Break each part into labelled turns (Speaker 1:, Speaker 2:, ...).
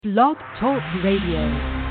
Speaker 1: Blog Talk Radio.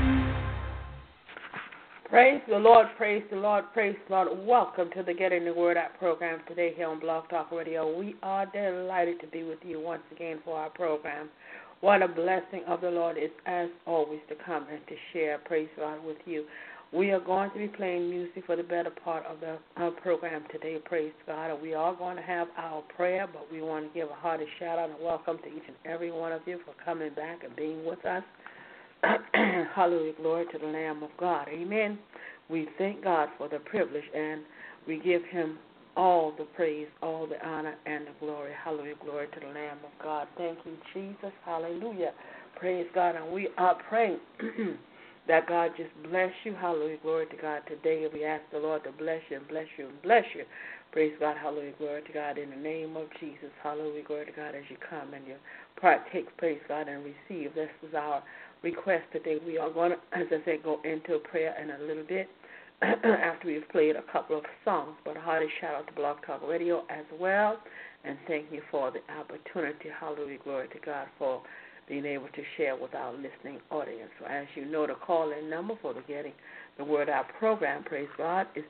Speaker 2: Praise the Lord, praise the Lord, praise the Lord. Welcome to the Getting the Word Out program today here on Blog Talk Radio. We are delighted to be with you once again for our program. What a blessing of the Lord is, as always, to come and to share, praise God, with you. We are going to be playing music for the better part of the program today, praise God. And we are going to have our prayer, but we want to give a hearty shout-out and welcome to each and every one of you for coming back and being with us. Hallelujah, glory to the Lamb of God. Amen. We thank God for the privilege, and we give him all the praise, all the honor, and the glory. Hallelujah, glory to the Lamb of God. Thank you, Jesus. Hallelujah. Praise God. And we are praying that God just bless you. Hallelujah, glory to God. Today we ask the Lord to bless you and bless you and bless you. Praise God. Hallelujah, glory to God. In the name of Jesus. Hallelujah, glory to God, as you come and you partake, praise God, and receive. This is our request today. We are going to, as I said, go into prayer in a little bit after we've played a couple of songs. But a hearty shout out to Blog Talk Radio as well. And thank you for the opportunity. Hallelujah, glory to God, for being able to share with our listening audience. So as you know, the call-in number for the Getting the Word Out program, praise God, is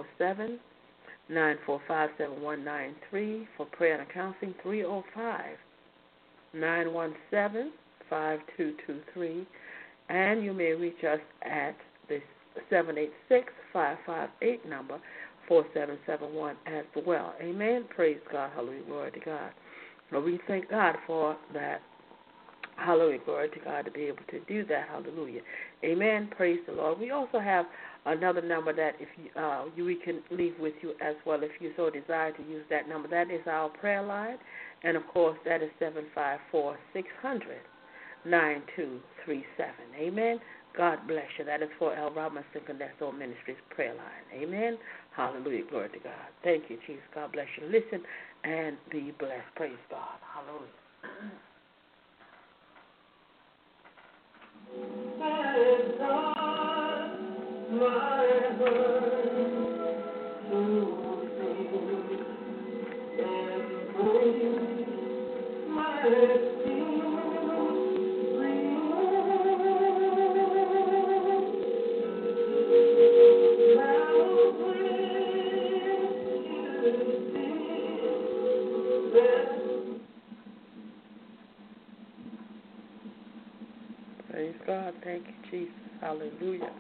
Speaker 2: 347-945-7193. For prayer and counseling, 305-917-5223. And you may reach us at the 786-558 number, 4771 as well. Amen. Praise God. Hallelujah. Glory to God. So we thank God for that. Hallelujah, glory to God, to be able to do that. Hallelujah. Amen. Praise the Lord. We also have another number that if we can leave with you as well if you so desire to use that number. That is our prayer line. And, of course, that is 754-600-9237. Amen. God bless you. That is for L. Robinson Condesto Ministries prayer line. Amen. Hallelujah. Glory to God. Thank you, Jesus. God bless you. Listen and be blessed. Praise God. Hallelujah. My God, my praise God. Thank you, Jesus. Hallelujah.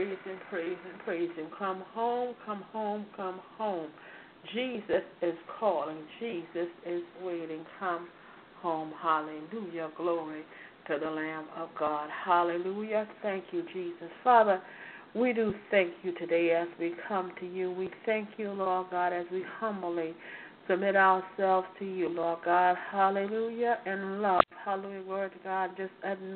Speaker 2: praise Him, praise Him, praise Him. Come home, come home, come home. Jesus is calling. Jesus is waiting. Come home. Hallelujah. Glory to the Lamb of God. Hallelujah. Thank you, Jesus. Father, we do thank you today as we come to you. We thank you, Lord God, as we humbly submit ourselves to you, Lord God. Hallelujah. And love. Hallelujah. Glory to God. Just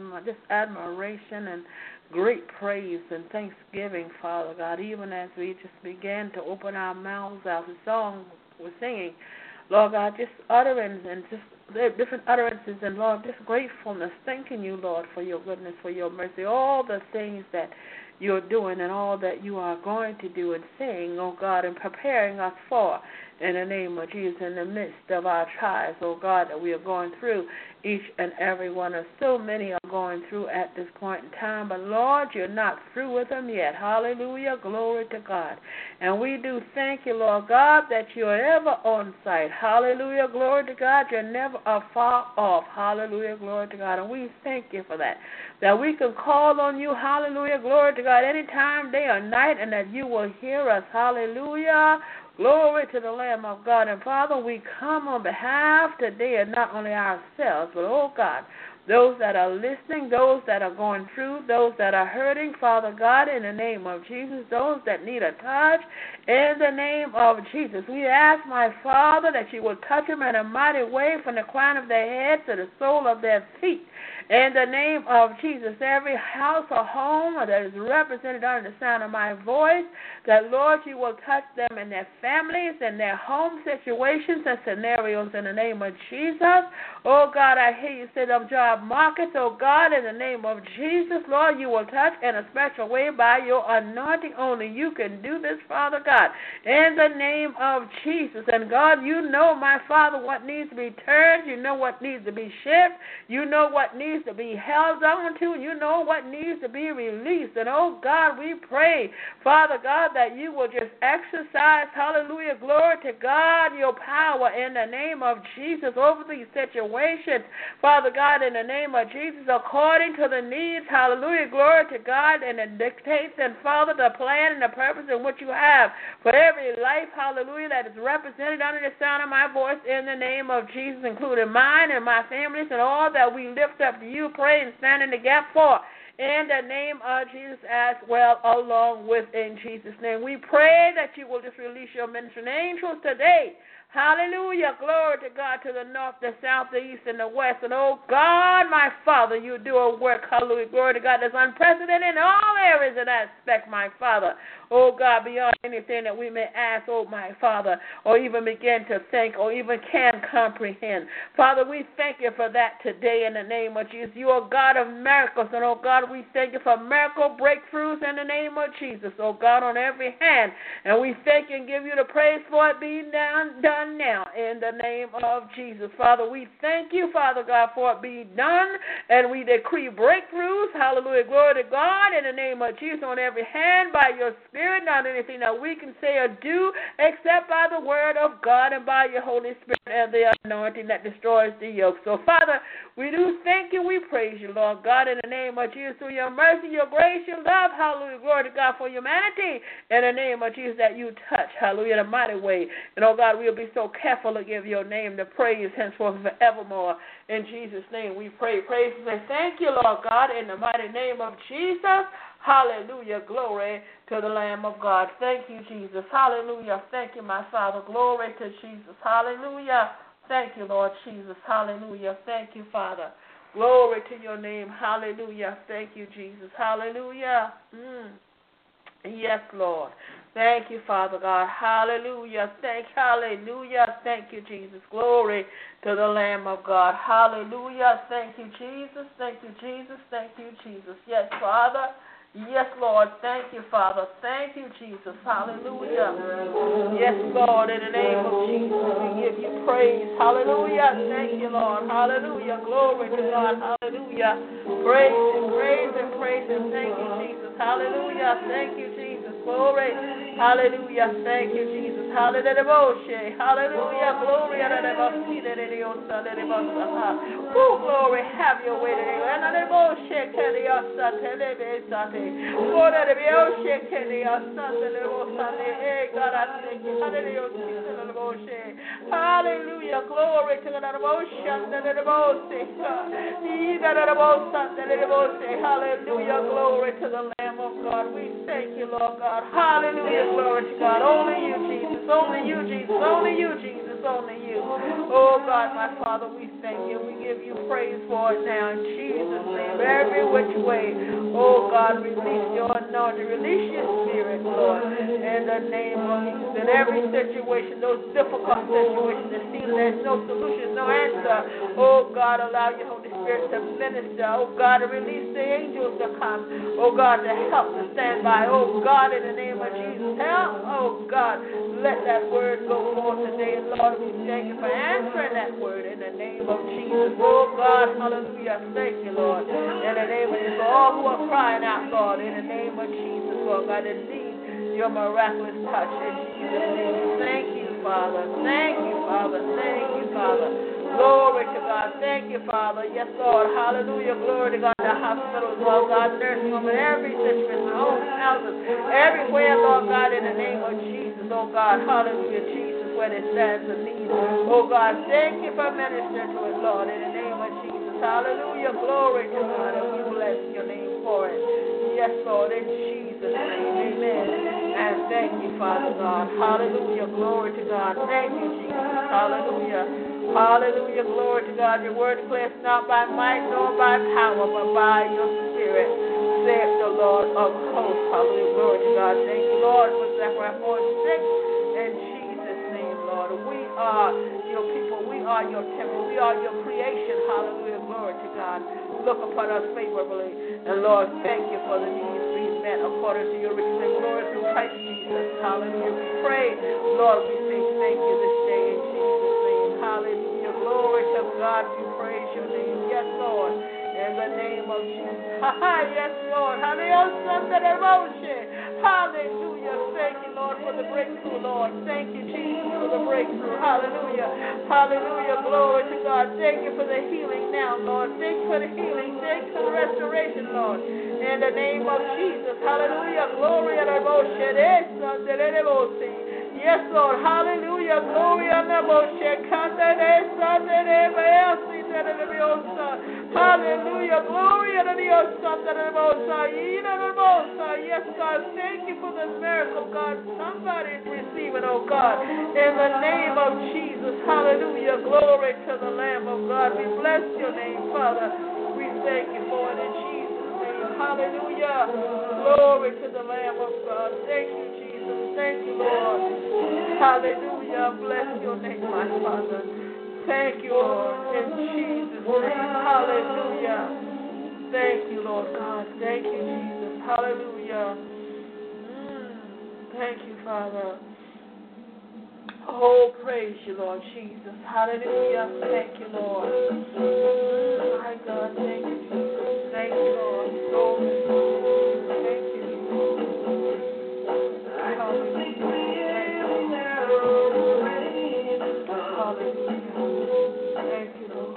Speaker 2: admiration and great praise and thanksgiving, Father God, even as we just began to open our mouths out. The song we're singing, Lord God, just utterance and just different utterances, and Lord, just gratefulness, thanking you, Lord, for your goodness, for your mercy, all the things that you're doing and all that you are going to do and saying, oh God, and preparing us for, in the name of Jesus, in the midst of our trials, oh God, that we are going through, each and every one of so many are going through at this point in time, but Lord, you're not through with them yet. Hallelujah, glory to God. And we do thank you, Lord God, that you're ever on site. Hallelujah, glory to God. You're never far off. Hallelujah, glory to God. And we thank you for that we can call on you. Hallelujah, glory to God, anytime, day or night, and that you will hear us. Hallelujah. Glory to the Lamb of God. And Father, we come on behalf today of not only ourselves, but, oh God, those that are listening, those that are going through, those that are hurting, Father God, in the name of Jesus, those that need a touch, in the name of Jesus. We ask, my Father, that you will touch them in a mighty way from the crown of their head to the sole of their feet. In the name of Jesus, every house or home that is represented under the sound of my voice, that, Lord, you will touch them and their families and their home situations and scenarios in the name of Jesus. Oh, God, I hear you say them job markets. Oh, God, in the name of Jesus, Lord, you will touch in a special way by your anointing. Only you can do this, Father God, in the name of Jesus. And, God, you know, my Father, what needs to be turned. You know what needs to be shifted. You know what needs to be held on to. You know what needs to be released. And, oh, God, we pray, Father God, that you will just exercise, hallelujah, glory to God, your power in the name of Jesus over these situations, Father God, in the name of Jesus, according to the needs, hallelujah, glory to God, and the dictates, and Father, the plan and the purpose in which you have for every life, hallelujah, that is represented under the sound of my voice in the name of Jesus, including mine and my families and all that we lift up to you, pray and stand in the gap for. In the name of Jesus as well, along with in Jesus' name. We pray that you will just release your ministering angels today. Hallelujah. Glory to God, to the north, the south, the east, and the west. And, oh, God, my Father, you do a work, hallelujah, glory to God, that's unprecedented in all areas and aspects, my Father. Oh, God, beyond anything that we may ask, oh, my Father, or even begin to think or even can comprehend. Father, we thank you for that today in the name of Jesus. You are God of miracles, and, oh, God, we thank you for miracle breakthroughs in the name of Jesus, oh, God, on every hand. And we thank you and give you the praise for it being done now in the name of Jesus. Father, we thank you, Father God, for it being done, and we decree breakthroughs, hallelujah, glory to God, in the name of Jesus on every hand by your Spirit, not anything that we can say or do except by the word of God and by your Holy Spirit and the anointing that destroys the yoke. So, Father, we do thank you, we praise you, Lord God, in the name of Jesus, through your mercy, your grace, your love, hallelujah, glory to God, for humanity, in the name of Jesus, that you touch, hallelujah, in a mighty way. And, oh God, we'll be so careful to give your name the praise henceforth and forevermore. In Jesus' name we pray. Praise and thank you, Lord God, in the mighty name of Jesus. Hallelujah. Glory to the Lamb of God. Thank you, Jesus. Hallelujah. Thank you, my Father. Glory to Jesus. Hallelujah. Thank you, Lord Jesus. Hallelujah. Thank you, Father. Glory to your name. Hallelujah. Thank you, Jesus. Hallelujah. Yes, Lord. Thank you, Father God. Hallelujah. Hallelujah. Thank you, Jesus. Glory to the Lamb of God. Hallelujah. Thank you, Jesus. Thank you, Jesus. Thank you, Jesus. Yes, Father. Yes, Lord. Thank you, Father. Thank you, Jesus. Hallelujah. Yes, Lord. In the name of Jesus, we give you praise. Hallelujah. Thank you, Lord. Hallelujah. Glory to God. Hallelujah. Praise and praise and praise and thank you, Jesus. Hallelujah. Thank you, Jesus. Glory. Hallelujah. Thank you, Jesus. Hallelujah. Hallelujah. Glory. Oh, glory. Have your way today. God, I thank you. Hallelujah. Glory to the Hallelujah. Glory to the Lamb of God. We thank you, Lord God. Hallelujah. Glory to God. Only you, Jesus. Only you, Jesus. Only you, Jesus. Only you. Oh, God, my Father, we thank you. We give you praise for it now in Jesus' name. Every which way. Oh, God, release your anointing. Release your spirit, Lord, in the name of Jesus. In every situation, those difficult situations that seem there's no solution, no answer. Oh, God, allow your Holy Spirit to minister. Oh, God, to release the angels to come. Oh, God, to help, to stand by. Oh, God, in the name of Jesus, help. Oh, God, let that word go forth today. And, Lord, we thank you for answering that word in the name of Jesus. Oh, God, hallelujah. Thank you, Lord. In the name of Jesus, for all who are crying out, God, in the name of Jesus, Lord God, that need your miraculous touch in Jesus' name. Thank you, Father. Thank you, Father. Thank you, Father. Glory to God. Thank you, Father. Yes, Lord. Hallelujah. Glory to God. The hospitals, Lord God, nursing home, in every situation, homes, houses, everywhere, Lord God, in the name of Jesus, oh God. Hallelujah, Jesus, where there stands a need. Oh God, thank you for ministering to it, Lord, in the name of Jesus. Hallelujah. Glory to God. And we bless your name for it. Yes, Lord, in Jesus' name. Amen. And thank you, Father God. Hallelujah. Glory to God. Thank you, Jesus. Hallelujah. Hallelujah. Glory to God. Your word declares not by might nor by power, but by your spirit, saith the Lord of hosts. Hallelujah. Glory to God. Thank you, Lord, for Zechariah 4:6. In Jesus' name, Lord. We are your people. We are your temple. We are your creation. Hallelujah. Glory to God. Look upon us favorably. And Lord, thank you for the needs being met according to your riches and glory through Christ Jesus. Hallelujah. We pray, Lord, we say thank you this day in Jesus' name. Hallelujah. Glory to God. We praise your name. Yes, Lord. In the name of Jesus. Yes, Lord. Hallelujah. Thank you, Lord, for the breakthrough, Lord. Thank you, Jesus, for the breakthrough. Hallelujah. Hallelujah. Glory to God. Thank you for the healing now, Lord. Thank you for the healing. Thank you for the restoration, Lord. In the name of Jesus. Hallelujah. Glory to God. Yes, Lord. Hallelujah. Glory to God. Hallelujah. Glory to God. Yes, God. Thank you for this miracle, God. Somebody is receiving, oh God. In the name of Jesus. Hallelujah. Glory to the Lamb of God. We bless your name, Father. We thank you for it in Jesus' name. Hallelujah. Glory to the Lamb of God. Thank you, Jesus. Thank you, Lord. Hallelujah. Bless your name, my Father. Thank you, Lord. In Jesus' name. Hallelujah. Thank you, Lord God. Thank you, Jesus. Hallelujah. Thank you, Father. Oh, praise you, Lord Jesus. Hallelujah. Thank you, Lord. My God, thank you, Jesus. Thank you, Lord. Glory. Thank you, Jesus. Hallelujah. Thank you, Lord.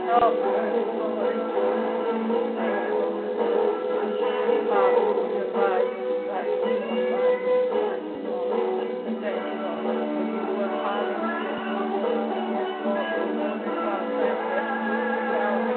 Speaker 2: Oh, praise the Lord. Hallelujah. By your stripes, by your stripes, Lord. Thank you, Lord, for doing hallelujah. Yes, Lord, for doing it, God. Thank you. Calvary,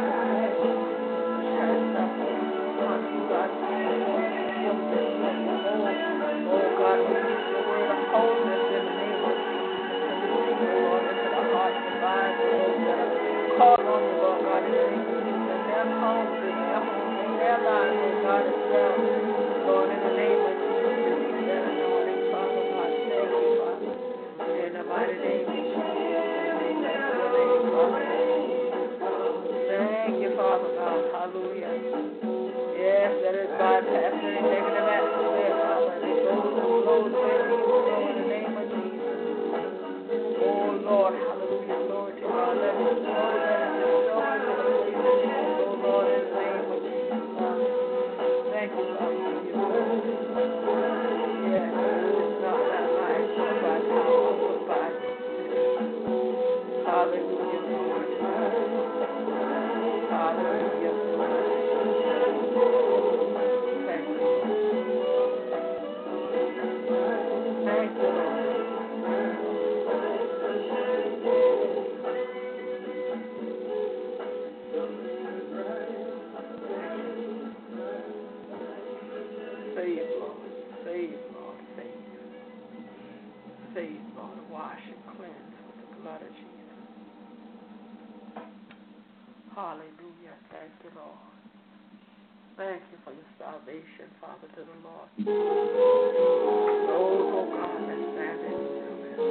Speaker 2: cast up upon you, God. Give this Lord, oh God, we use the word of wholeness in the name of Jesus. And we speak, oh Lord, into the hearts and minds of those that are called on you, Lord God, in the name of Jesus, in their homes, in their lives, oh God, as well. Lord, in the name of Jesus, release that anointing, Father God. Thank you, Father. In the mighty name of Jesus, and we bless your name, Father. Thank you, Father God. Hallelujah. Yes, that is bypass any negative atmosphere, Father. And it goes and flows where it needs to go in the name of Jesus. Oh, Lord, hallelujah, glory to God. Let it flow, let it just flow into the place that it is, oh, Lord, in the name of Jesus, Father. Thank you, Father, for your presence. Yes, it's not by might, nor by power, but by your spirit. Hallelujah, glory to God. Hallelujah, glory to God. Thank you, Lord. Thank you, Lord. Save, Lord. Save, Lord. Save. Save, Lord. Wash and cleanse with the blood of Jesus. Hallelujah. Thank you, Lord. Thank you for your salvation, Father, to the Lord. Those, oh God, that stand in need of it.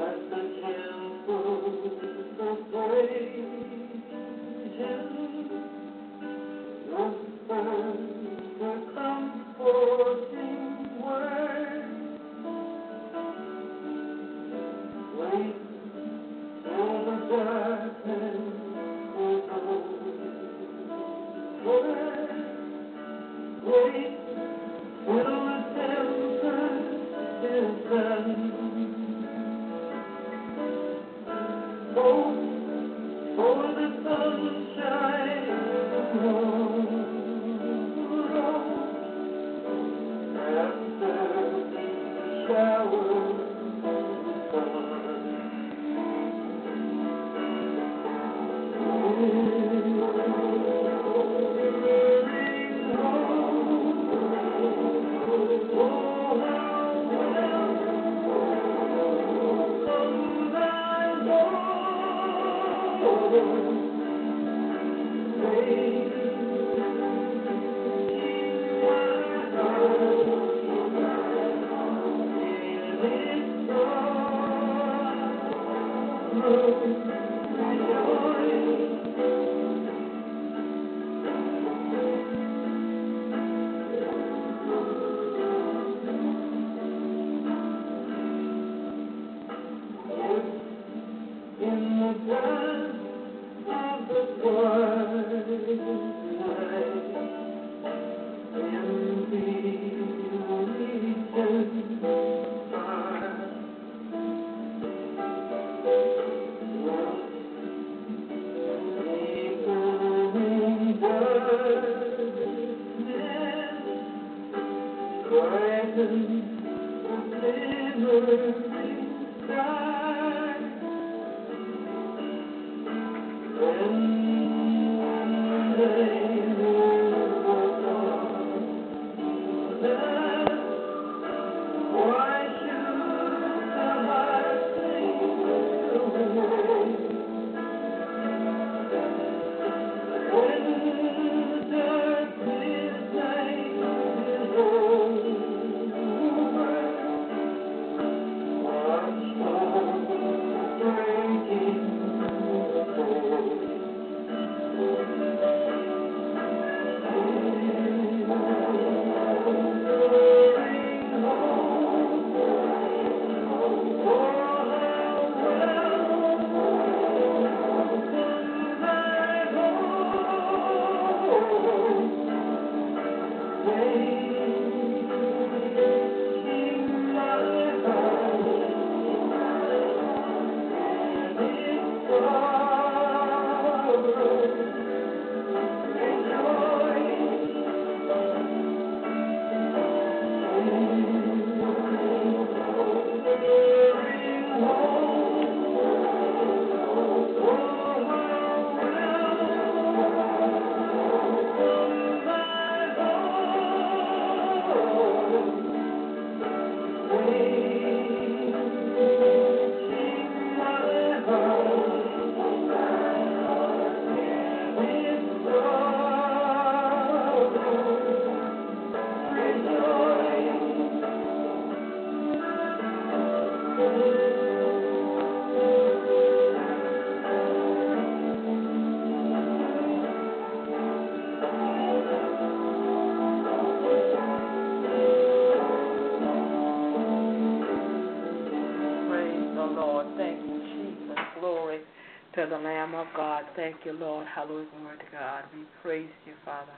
Speaker 2: To the Lamb of God. Thank you, Lord. Hallelujah. Glory to God. We praise you, Father.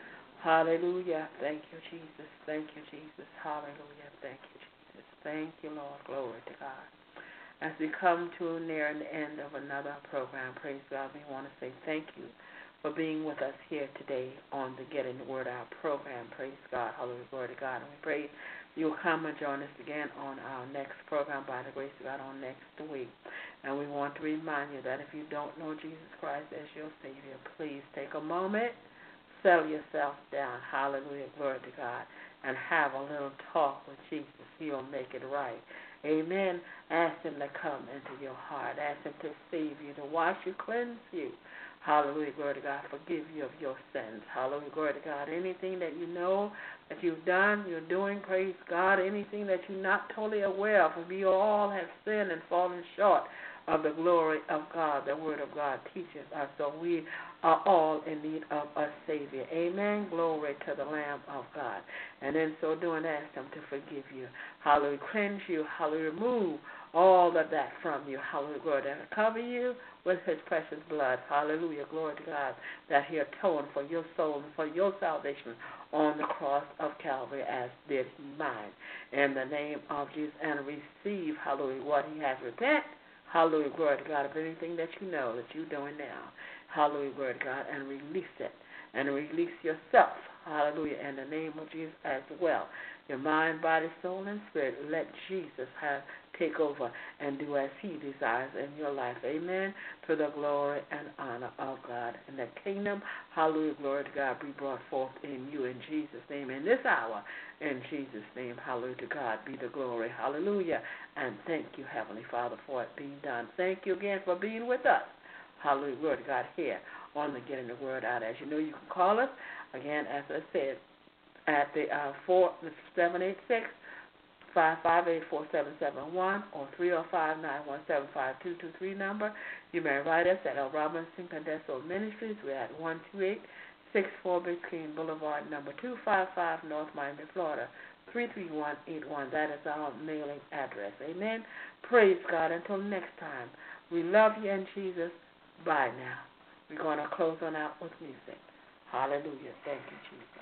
Speaker 2: Hallelujah. Thank you, Jesus. Thank you, Jesus. Hallelujah. Thank you, Jesus. Thank you, Lord. Glory to God. As we come to near the end of another program, praise God, we want to say thank you for being with us here today on the Getting the Word Out program. Praise God. Hallelujah. Glory to God. And we pray you'll come and join us again on our next program by the grace of God on next week. And we want to remind you that if you don't know Jesus Christ as your Savior, please take a moment, settle yourself down, hallelujah, glory to God, and have a little talk with Jesus. He'll make it right. Amen. Ask him to come into your heart. Ask him to save you, to wash you, cleanse you. Hallelujah, glory to God. Forgive you of your sins. Hallelujah, glory to God. Anything that you know that you've done, you're doing, praise God. Anything that you're not totally aware of, we all have sinned and fallen short of the glory of God. The Word of God teaches us. So we are all in need of a Savior. Amen. Glory to the Lamb of God. And in so doing, ask Him to forgive you. Hallelujah. Cleanse you. Hallelujah. Remove all of that from you. Hallelujah. Glory to God. Cover you with His precious blood. Hallelujah. Glory to God. That He atoned for your soul and for your salvation on the cross of Calvary, as did mine. In the name of Jesus, and receive, hallelujah, what He has. Repent. Hallelujah, glory to God, of anything that you know that you're doing now. Hallelujah, glory to God, and release it. And release yourself. Hallelujah, in the name of Jesus as well. Your mind, body, soul, and spirit. Let Jesus take over and do as He desires in your life. Amen. To the glory and honor of God. And the kingdom, hallelujah, glory to God, be brought forth in you in Jesus' name. In this hour, in Jesus' name, hallelujah, to God be the glory. Hallelujah. And thank you, Heavenly Father, for it being done. Thank you again for being with us. Hallelujah, glory to God, here on the Getting the Word Out. As you know, you can call us, again, as I said, at the 786-558-4771 or 305-917-5223 number. You may write us at El Robinson Condeso Ministries. We're at 12864 Biscayne Boulevard, number 255, North Miami, Florida, 33181. That is our mailing address. Amen. Praise God. Until next time, we love you in Jesus. Bye now. We're going to close on out with music. Hallelujah. Thank you, Jesus.